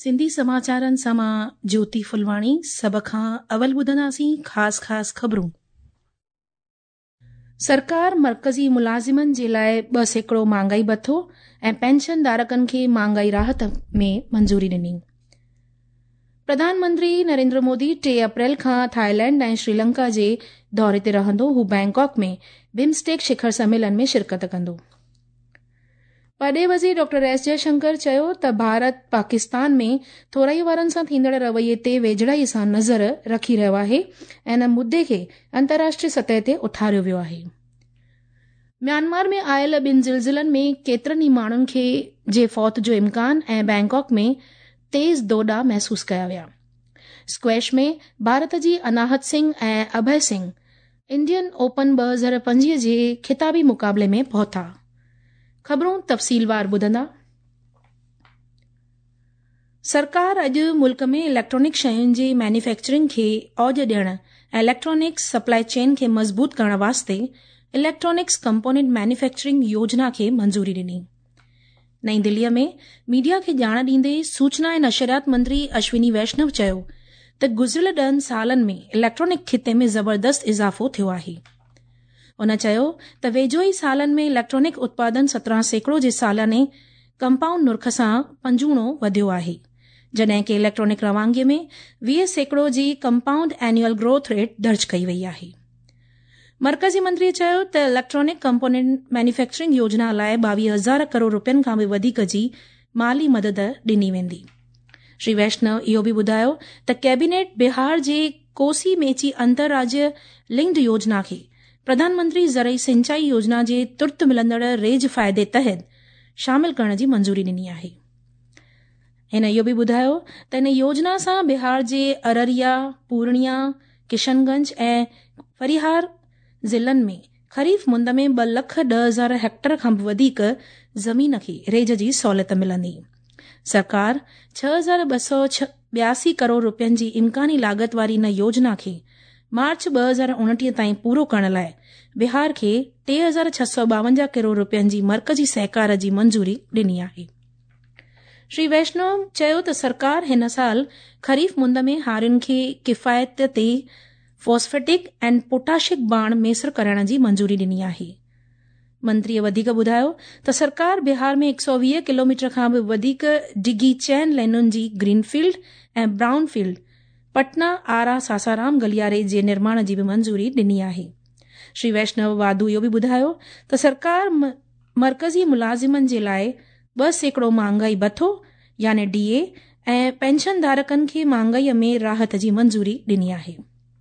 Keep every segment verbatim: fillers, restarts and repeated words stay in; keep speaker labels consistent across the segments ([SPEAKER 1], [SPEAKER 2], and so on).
[SPEAKER 1] सिंधी समाचारनि सां मां ज्योति फुलवाणी। सभ खां अवल ॿुधंदासीं ख़ासि ख़ासि ख़बरूं। सरकार मरकज़ी मुलाज़िमनि जे लाइ ॿ सैकड़ो महांगाई भथ्थो ऐं पेंशन धारकनि खे महांगाई राहत में मंज़ूरी ॾिनी। प्रधानमंत्री नरेंद्र मोदी टे अप्रैल खां थाईलैंड ऐं श्रीलंका जे दौरे ते रहंदो। हू बैंकॉक में बिम्स्टेक शिखर सम्मेलन में शिरकत कंदो। परॾे वज़ीर डॉक्टर एस जयशंकर चयो त भारत पाकिस्तान में थोराई वारनि सां थींदड़ रवैये ते वेझड़ाई सां नज़र रखी रहियो आहे ऐं इन मुद्दे खे अंतर्राष्ट्रीय सतह ते उथारियो वियो आहे। म्यांमार में आयल ॿिनि ज़िलज़िलनि में केतिरनि ई माण्हुनि खे जे फौत जो इम्कान ऐं बैंकॉक में तेज़ दोॾा महसूस कया विया। स्क्वैश में भारत जी अनाहत सिंह ऐं अभय सिंह इंडियन ओपन ॿ हज़ार पंजवीह जे ख़िताबी मुक़ाबले में पहुता। ख़बरूं तफ़सीलवार ॿुधंदा। सरकार अॼु मुल्क में इलेक्ट्रॉनिक शयुनि जी मैन्युफैक्चरिंग खे औज ॾियण ऐं इलेक्ट्रॉनिक्स सप्लाई चेन खे मज़बूत करण वास्ते इलेक्ट्रॉनिक्स कंपोनेंट मैन्युफैक्चरिंग योजना खे मंज़ूरी ॾिनी। नई दिल्लीअ में मीडिया खे ॼाण ॾींदे सूचना ऐं नशरियात मंत्री अश्विनी वैष्णव चयो त गुज़िरियल ॾहनि सालनि में इलेक्ट्रॉनिक खिते में ज़बरदस्त इज़ाफ़ो थियो आहे। उन चयो त वेझो ई सालनि में इलेक्ट्रॉनिक उत्पादन सत्रहं सैकड़ो जे सालाने कंपाउंड नुर्ख सां पंजूणो वधियो आहे, जॾहिं कि इलेक्ट्रॉनिक रवानगीअ में वीह सैकड़ो जी कंपाउंड एनुअल ग्रोथ रेट दर्ज कई वई आहे। मरकज़ी मंत्रीअ चयो त इलेक्ट्रॉनिक कंपोनेंट मैन्युफैक्चरिंग योजना लाइ ॿावीह हज़ार करोड़ रुपयनि खां बि वधीक जी माली मदद ॾिनी वेंदी। श्री वैष्णव इहो बि ॿुधायो त कैबिनेट बिहार जे कोसी मेची अंतरराज्य लिंक्ड योजना खे प्रधानमंत्री ज़रई सिंचाई योजना जे तुर्त मिलंदड़ रेज फ़ाइदे तहत शामिल करण जी मंज़ूरी ॾिनी आहे। हिन इहो बि ॿुधायो त इन योजना सां बिहार जे अररिया, पूर्णिया, किशनगंज ऐं फरिहार ज़िलनि में ख़रीफ़ मुंद में ॿ लख ॾह हज़ार हेक्टेयर खां बि वधीक ज़मीन खे रेज जी सहूलियत मिलंदी। सरकार छह हज़ार ॿ सौ ॿियासी करोड़ रुपयनि जी इम्कानी लागत वारी इन योजना खे मार्च ॿ हज़ार उणटीह ताईं पूरो करण लाइ बिहार खे टे हज़ार छह सौ ॿावंजाह करोड़ रुपयनि जी मरकज़ी सहकार जी मंज़ूरी ॾिनी आहे। श्री वैष्णव चयो त सरकार हिन साल ख़रीफ़ मुंद में हारियुनि खे किफ़ायत ते फॉस्फेटिक ऐं पोटाशिक बाण मैसर करण जी मंज़ूरी ॾिनी आहे। मंत्रीअ वधीक ॿुधायो त सरकार बिहार में हिकु सौ वीह किलोमीटर खां बि वधीक डिघी चैन लाइनुनि जी ग्रीनफील्ड ऐं ब्राउनफील्ड पटना आरा सासाराम गलियारे जे निर्माण जी बि मंज़ूरी ॾिनी आहे। श्री वैष्णव वाधू इहो बि ॿुधायो त सरकार मरकज़ी मुलाज़िमनि जे लाइ ॿ सैकड़ो महांगाई भथ्थो यानी डीए ऐं पेंशन धारकनि खे महांगाईअ में राहत जी मंज़ूरी ॾिनी आहे।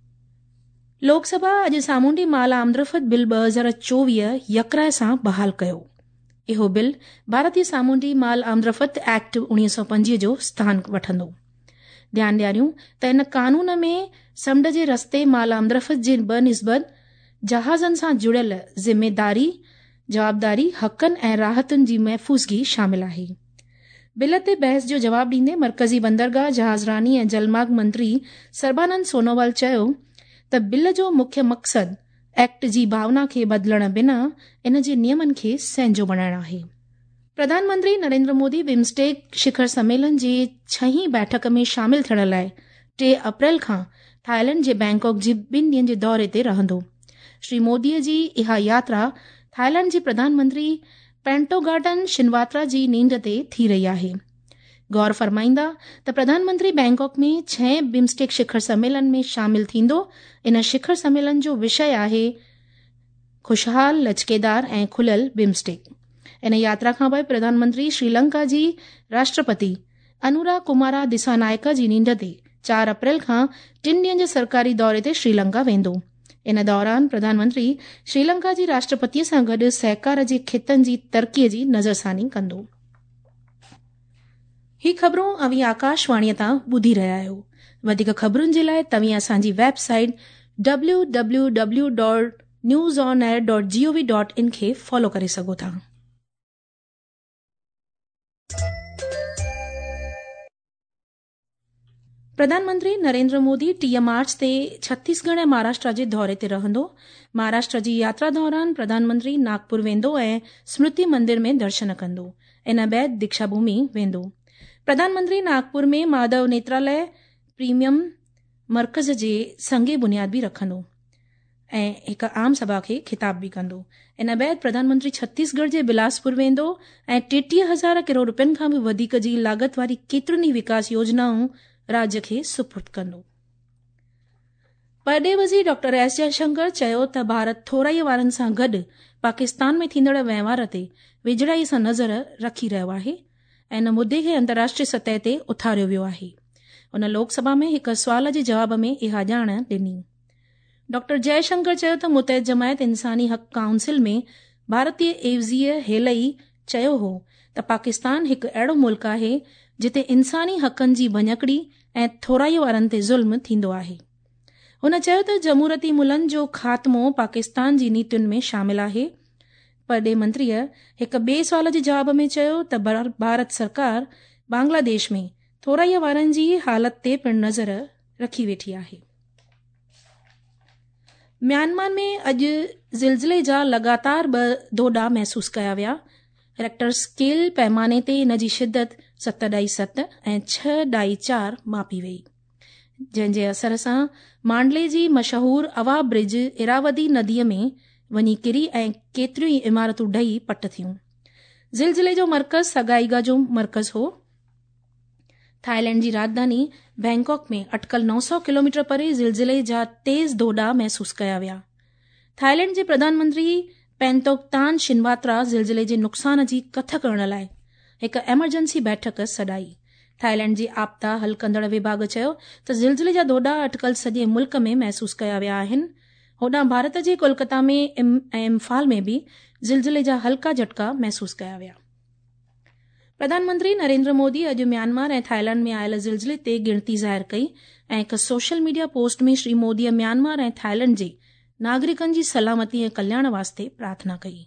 [SPEAKER 1] लोकसभा अॼु सामूंडी माल आमदरफ़त बिल ॿ हज़ार चोवीह यकराए सां बहाल कयो। इहो बिल भारतीय सामूंडी माल आमदरफ़त एक्ट उणिवीह सौ पंजवीह जो स्थान वठंदो। ध्यान ॾियारियूं त इन कानून में समुंड जे रस्ते माल आमदरफ़त जे ब निस्बत जहाज़नि सां जुड़ियल ज़िमेदारी, जवाबदारी, हक़नि ऐं राहतुनि जी महफ़ूज़गी शामिल आहे। बिल ते बहस जो जवाब ॾींदे मरकज़ी बंदरगाह, जहाज़रानी ऐं जलमार्ग मंत्री सर्बानंद सोनोवाल चयो त बिल जो मुख्य मक़सद एक्ट जी भावना खे बदिलण बिना इन जे नियमनि खे संहिंजो बणाइण आहे। प्रधानमंत्री नरेंद्र मोदी बिम्स्टेक शिखर सम्मेलन जे छहीं बैठक में शामिल थियण लाइ टे अप्रैल खां थाईलैंड जे बैंकॉक जे ॿिनि ॾींहनि जे दौरे ते रहंदो। श्री मोदीअ जी इहा यात्रा थाईलैंड जे प्रधानमंत्री पेंटोगाटन शिनवात्रा जी नींड ते थी रही आहे। गौर फरमाईंदा त प्रधानमंत्री बैंकॉक में छहें बिम्स्टेक शिखर सम्मेलन में शामिल थींदो। इन शिखर सम्मेलन जो विषय आहे खुशहाल, लचकेदार ऐं खुलियल बिम्स्टेक। इन यात्रा खां पोइ प्रधानमंत्री श्रीलंका जी राष्ट्रपति अनुरा कुमारा दिसानायका जी नींड ते चार अप्रैल खां टिनि ॾींहनि जे सरकारी दौरे ते श्रीलंका वेंदो। इन दौरान प्रधानमंत्री श्रीलंका जी राष्ट्रपतिअ सां गॾु सहकार जे खितनि जी तरक़ीअ जी नज़रसानी कंदो। ही ख़बरूं अवी आकाशवाणीअ तां ॿुधी रहिया आहियो। वधीक ख़बरुनि जे लाइ तव्हीं असांजी website W W W dot news on air dot G O V dot in खे फॉलो करे सघो था। प्रधानमंत्री नरेंद्र मोदी टीह मार्च ते छत्तीसगढ़ ऐं महाराष्ट्र जे दौरे ते रहंदो। महाराष्ट्र जी यात्रा दौरान प्रधानमंत्री नागपुर वेंदो ऐं स्मृति मंदिर में दर्शन कंदो। इन बैदि दीक्षा भूमि वेंदो। प्रधानमंत्री नागपुर में माधव नेत्रालय प्रीमियम मर्कज़ जे संगे बुनियाद बि रखंदो ऐं हिकु आम सभा खे ख़िताब बि कंदो। इन बैदि प्रधानमंत्री छत्तीसगढ़ जे बिलासपुर वेंदो ऐं टेटीह हज़ार किरोड़ रुपयनि खां बि वधीक जी लागत वारी केतिरियुनि ई विकास योजनाऊं राज्य खे सुपुर्द कंदो। परॾे वज़ीर डॉक्टर एस जयशंकर चयो त भारत थोराईअ वारनि सां गॾु पाकिस्तान में थींदड़ वहिंवार ते वेझड़ाईअ सां नज़र रखी रहियो आहे ऐं इन मुद्दे खे अंतर्राष्ट्रीय सतह ते उथारियो वियो आहे। उन लोकसभा में हिक सुवाल जे जवाब में इहा ॼाण ॾिनी। डॉक्टर जयशंकर चयो त मुतहद जमायत इंसानी हक़ काउंसिल में भारतीय एवज़ीअ हेलई चयो हो त पाकिस्तान हिकु अहिड़ो मुल्क आहे जिते इंसानी हक़नि जी भञकड़ी ऐं थोराईअ वारनि ते ज़ुल्म थींदो आहे। हुन चयो त जमूरती मुल्कनि जो ख़ात्मो पाकिस्तान जी नीतियुनि में शामिल आहे। परॾे मंत्रीअ हिक ॿिए सुवाल जे जवाब में चयो त भारत सरकार बांग्लादेश में थोराईअ वारनि जी हालत ते पिणु नज़र रखी वेठी आहे। म्यांमार में अॼु ज़िलज़िले जा लगातार ॿ दोॾा महसूस कया विया। रेक्टर स्केल पैमाने ते इन जी शिदत सत ॾाई सत ऐं छह ॾाई चार मापी वई, जंहिं जे असर सां मांडले जी मशहूर अवा ब्रिज इरावदी नदीअ में वञी किरी ऐं केतिरियूं ई इमारतूं ढही पट थियूं। ज़िलज़िले जो मर्कज़ सगाईगा जो मर्कज़ हो। थाईलैंड जी राजधानी बैंकॉक में अटकल नौ सौ किलोमीटर परे ज़िलज़िले जा तेज़ दोॾा महसूस कया विया। थाईलैंड जे प्रधानमंत्री पेंटोकतान शिनवात्रा ज़िलज़िले जे नुक़सान जी कथ करण लाइ हिकु एमरजेंसी बैठक सॾाई। थाईलैंड जे आपदा हल कंदड़ विभाग चयो त ज़िलज़िले जा दोॾा अटकल सॼे मुल्क में महसूस कया विया आहिनि। होॾां भारत जे कोलकाता में ऐं इम्फाल में बि ज़िलज़िले जा हल्का झटका महसूस कया विया। प्रधानमंत्री नरेंद्र मोदी अॼु म्यांमार ऐं थाईलैंड में आयल ज़िलज़िले ते गिणती ज़ाहिर कई ऐं हिकु सोशल मीडिया पोस्ट में श्री मोदीअ म्यांमार ऐं थाईलैंड जे नागरिकनि जी सलामती ऐं कल्याण वास्ते प्रार्थना कई।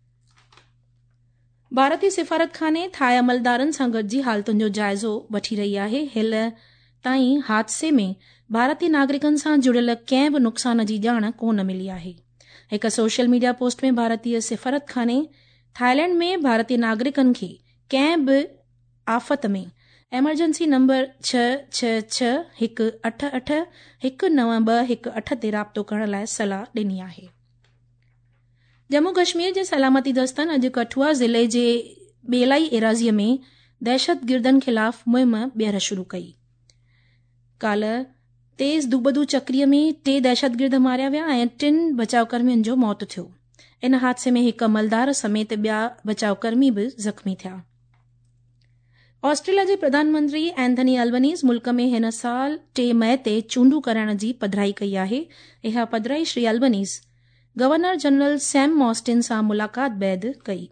[SPEAKER 1] भारतीय सिफ़ारतखाने थाई अमलदारनि सां गॾिजी हालतुनि जो जाइज़ो वठी रही आहे। हिल ताईं हादसे में भारतीय नागरिकनि सां जुड़ियल कंहिं बि नुक़सान जी ॼाण कोन मिली आहे। हिकु सोशल मीडिया पोस्ट में भारतीय सिफ़ारतखाने थाईलैंड में भारतीय नागरिकनि खे कंहिं बि आफ़त में एमरजेंसी नंबर छह छह छह हिकु अठ अठ हिकु नव ॿ हिकु अठ ते राब्तो करण लाइ सलाह ॾिनी आहे। जम्मू कश्मीर जे सलामती दस्तनि अॼु कठुआ ज़िले जे बेलाई एराज़ीअ में दहशतगिर्दनि ख़िलाफ़ मुहिम ॿीहर शुरू कई। काल्ह तेज़ दुबदू चक्रीअ में टे दहशतगिर्द मारिया विया ऐं टिन बचावकर्मियुनि जो मौत थियो। इन हादसे में हिकु अमलदार समेत ॿिया बचावकर्मी बि ज़ख़्मी थिया। ऑस्ट्रेलिया जे प्रधानमंत्री एंथनी अल्बनीज़ मुल्क में हिन साल टे मई ते चूंडू करण जी पधिराई कई आहे। इहा पधिराई Shri Albanese governor general Sam Mostyn सां मुलाक़ात बैदि कई।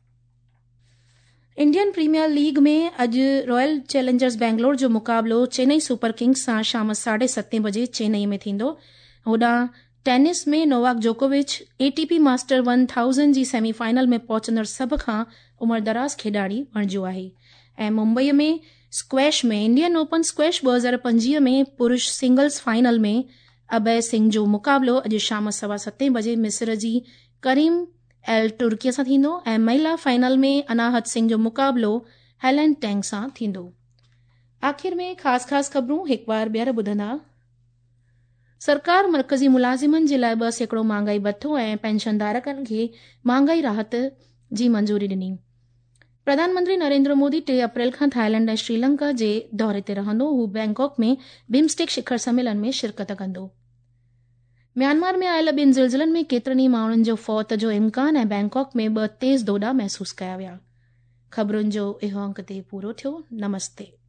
[SPEAKER 1] इंडियन प्रीमियर लीग में अॼु रॉयल चैलेंजर्स बैंगलोर जो मुक़ाबलो चेन्नई सुपर किंग्स सां शाम साढे सते बजे चेन्नई में थींदो। होॾां टेनिस में नोवाक जोकोविच एटीपी मास्टर वन थाउज़ेंड जी सेमीफाइनल में पहुचंदड़ सभ खां उमिरदराज़ खिडारी बणिजियो आहे ऐं मुंबईअ में स्क्वैश में इंडियन ओपन स्क्वैश ॿ हज़ार पंजवीह में पुरुष सिंगल्स फाइनल में अभय सिंह जो मुक़ाबलो अॼु शाम सवा सते बजे मिस्र जी करीम एल तुर्कीअ सां थींदो ऐं महिला फाइनल में अनाहत सिंह जो मुक़ाबलो हेलन टैंग सां थींदो। आख़िर में ख़ासि ख़ासि ख़बरूं हिकु बार ॿीहर ॿुधंदा। सरकार मरकज़ी मुलाज़िमनि जे लाइ ॿ सैकड़ो महांगाई भथ्थो ऐं पेंशन धारकनि खे महांगाई राहत जी मंज़ूरी ॾिनी। प्रधानमंत्री नरेंद्र मोदी टे अप्रैल खां थाईलैंड ऐं श्रीलंका जे दौरे ते रहंदो। हू बैंकॉक में बिम्स्टेक शिखर सम्मेलन में शिरकत कंदो। म्यांमार में आयल ॿिनि ज़िलज़िलनि में केतिरनि ई माण्हुनि जो फौत जो इम्कान ऐं बैंकॉक में ॿ तेज़ दोॾा महसूस कया विया। ख़बरुनि जो इहो अंक ते पूरो थियो। नमस्ते।